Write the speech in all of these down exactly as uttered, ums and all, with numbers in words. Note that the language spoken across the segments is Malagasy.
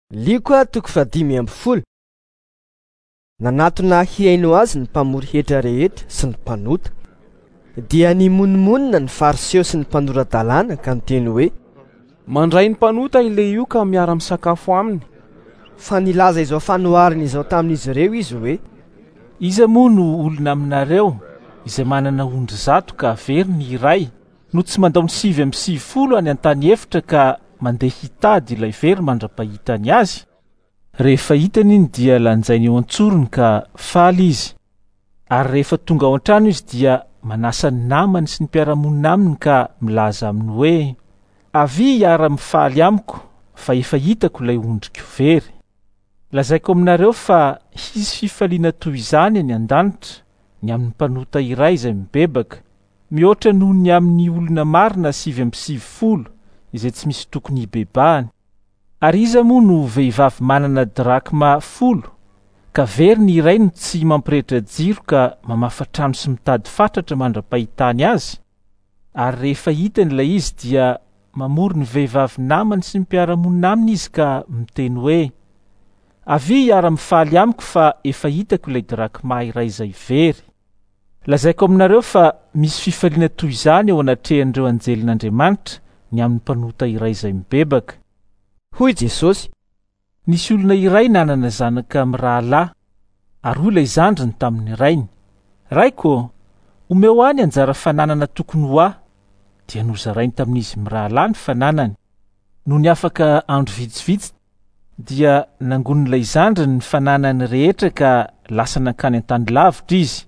Likoa toko fadimy amby folo. Nanatona hiaino azy ny mpamory hetra rehetra sy ny mpanota. Dia nimonmonina ny fariseo sy ny mpanora-dalàna ka niteny hoe, mandray ny mpanota ilay io ka miara-misakafo aminy. Fa nilaza izao fanohariny izao tamin'izy ireo izy hoe, iza moa no olona aminareo izay manana ondry zato ka very ny iray no tsy mandao ny sivy amby sivy folo any an-tany efitra ka mandeha hitady ilay very mandra-pahitany azy. Rehefa hitany iny dia lanjainy eo an-tsorony ka faly izy. Ary rehefa tonga ao an-trano izy dia manasa ny namany sy ny mpiara-monina aminy ka milaza aminy hoe, avy hiara-mifaly amiko fa efa hitako ilay ondriko very. Lazaiko aminareo fa hisy fifaliana toy izany any an-danitra ny amin'ny mpanota iray izay mibebaka, mihoatra noho ny amin'ny olona marina sivy amby sivy folo izay tsy misy tokony hibebahany. Ary iza moa no vehivavy manana drakma folo, ka very ny iray no tsy mampirehitra jiro ka mamafa trano sy mitady fatratra mandra-pahitany azy? Ary rehefa hitany ilay izy dia mamory ny vehivavy namany sy ny mpiara-monina aminy izy ka miteny hoe, avy hiara-mifaly amiko fa efa hitako ilay drakma iray izay very. Lazaiko aminareo fa misy fifaliana toy izany ao anatrehan'ireo anjelin'Andriamanitra ny amin'ny mpanota iray izay mibebaka. Hoy Jesosy, nisy olona iray nanana zanaka mirahalahy, ary hoy ilay zandriny tamin'ny rainy, raiko, omeo any anjara fananana tokony ho ahy. Dia nozarainy tamin'izy mirahalahy ny fananany. No ny afaka andro vitsivitsy, dia nangon'ilay zandriny ny fananany rehetra ka lasa nankany an-tany lavitra izy.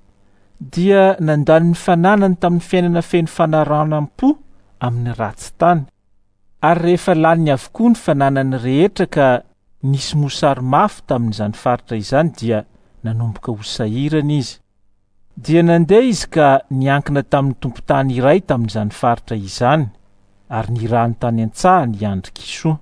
Dia nandany ny fananany tamin'ny fiainana feno fanaranam-po amin'ny ratsy tany. Ary rehefa lany avokoa ny fananany rehetra ka nisy mosary mafy tamin'izany faritra izany dia nanomboka ho sahirana izy. Dia nandeha izy ka niankina tamin'ny tompo-tany iray tamin'izany faritra izany, ary nirahany tany an-tsaha ny andry kisoa.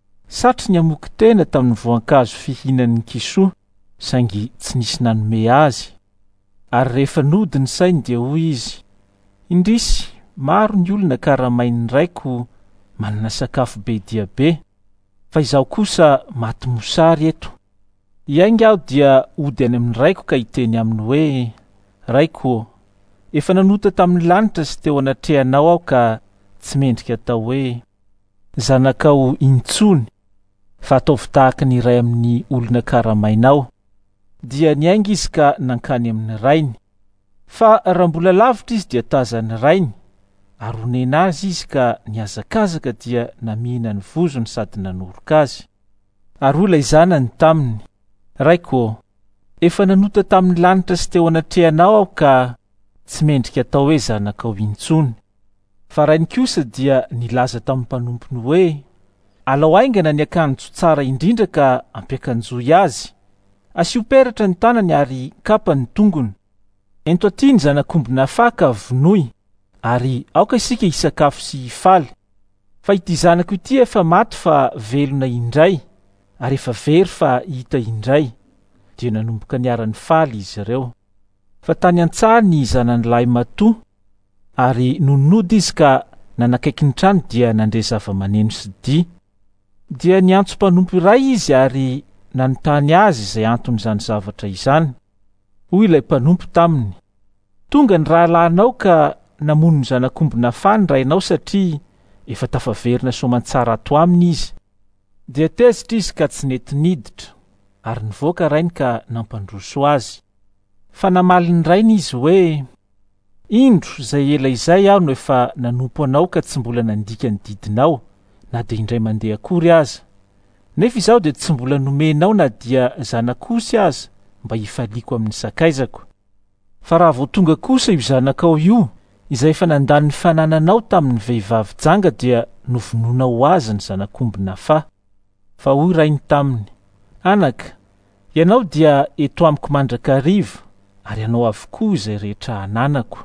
Satry niamoky tena tamin'ny voankazo fihinan'ny kisoa, saingy tsy nisy nanome azy. Ary rehefa nody ny sainy dia hoy izy, indrisy maro ny olona karamain'ny raiko manana sakafo be dia be, fa izaho kosa maty mosary eto. Iainga aho dia ody any amin'ny raiko ka hiteny aminy hoe, raiko, efa nanota tamin'ny lanitra sy teo anatrehanao aho ka tsy mendrika atao hoe zanakao intsony, fa ataovy tahaka ny iray amin'ny olona karamainao. Dia niainga izy ka nankany amin'ny rainy. Fa raha mbola lavitra izy dia tazany rainy, ary onena azy izy ka niazakazaka dia namihina ny vozony sady nanoroka azy. Ary hoy ilay zanany taminy, raiko, efa nanota tamin'ny lanitra sy teo anatrehanao aho ka tsy mendrika atao hoe zanakao intsony. Fa rainy kosa dia nilaza tamin'ny mpanompony hoe, alao aingana ny akanjo tsara indrindra ka ampiakanjoy azy. Asio peratra ny tanany ary kapa ny tongony. Ento aty ny zanakombona faka vonoy, ary aoka isika hisakafo sy hifaly. Fa ity zanako ity efa maty fa velona indray, ary efa very fa hita indray. Dia nanomboka niara-ny faly izy ireo. Fa tany an-tsaha ny zanany lahy matoa, ary nonody izy ka nanakaiky ny trano dia nandre zava-maneno sy dia. Dia niantso mpanompo iray izy ary nanontany azy izay anton'izany zavatra izany. Hoy ilay mpanompo taminy, tonga ny rahalahinao ka namono ny zanakombona fany rainao satria efa tafaverina soamantsara ato aminy izy. Dia tezitra izy ka tsy nety niditra, ary nivoaka rainy ka nampandroso azy. Fa namaly ny rainy izy hoe, indro izay ela izay aho no efa nanompo anao ka tsy mbola nandika ny didinao, na dia indray mandeha akory aza. Nefa izaho dia tsy mbola nomenao na dia zanakosy aza mba hifaliako amin'ny sakaizako. Fa raha vao tonga kosa io zanakao io, izay efa nandany ny fanananao tamin'ny vehivavy janga dia novononao azy ny zanakombona fa. Fa hoy rainy taminy, anaka, ianao dia eto amiko mandrakariva, ary ianao avokoa izay rehetra ananako.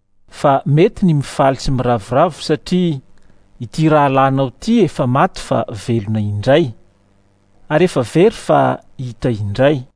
Fa mety ny mifaly sy miravoravo satria ity rahalahinao ity efa maty fa velona indray, ary efa very fa hita indray.